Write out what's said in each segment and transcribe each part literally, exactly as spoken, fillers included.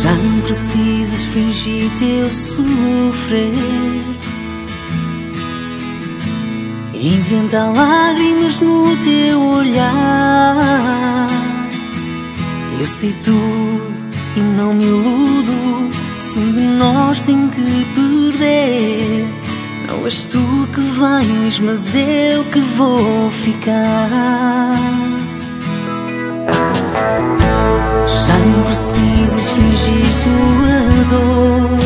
Já não precisas fingir teu sofrer. Inventa lágrimas no teu olhar. Eu sei tudo e não me iludo. Se um de nós tem que perder, não és tu que vens, mas eu que vou ficar. Já não precisas fingir tua dor,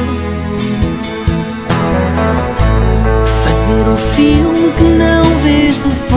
fazer um filme que não vês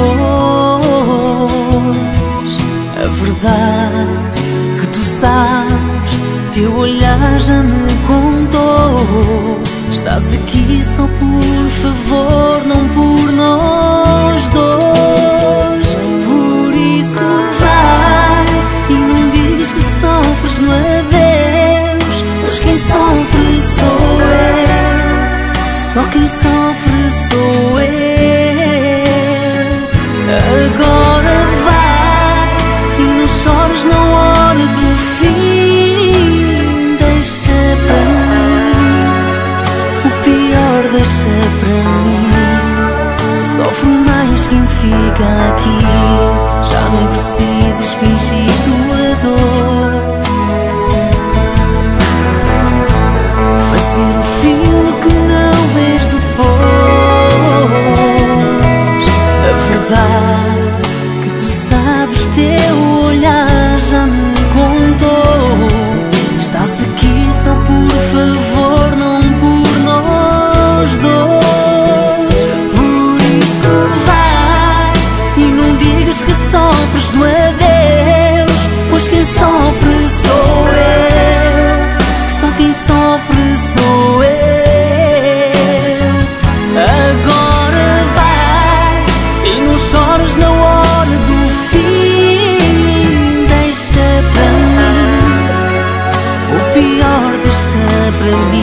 depois. A verdade que tu sabes, teu olhar já me contou. Estás aqui só por favor, não por nós dois. Por isso vai e não digas que sofres no adeus, pois quem sofre sou eu, só quem sofre sou eu. Agora vai e não chores na hora do fim. Deixa para mim o pior, deixa para mim. Sofre mais quem fica aqui. Já não precisas fingir tua dor, fazer um filme que não vês depois. A verdade que tu sabes, teu olhar já me contou. Estás aqui só por favor, não por nós dois. Por isso vai e não digas que sofres no adeus, pois quem sofre sou eu, só quem sofre sou eu. Agora vai e não chores na hora do fim. Deixa para mim o pior, deixa para mim.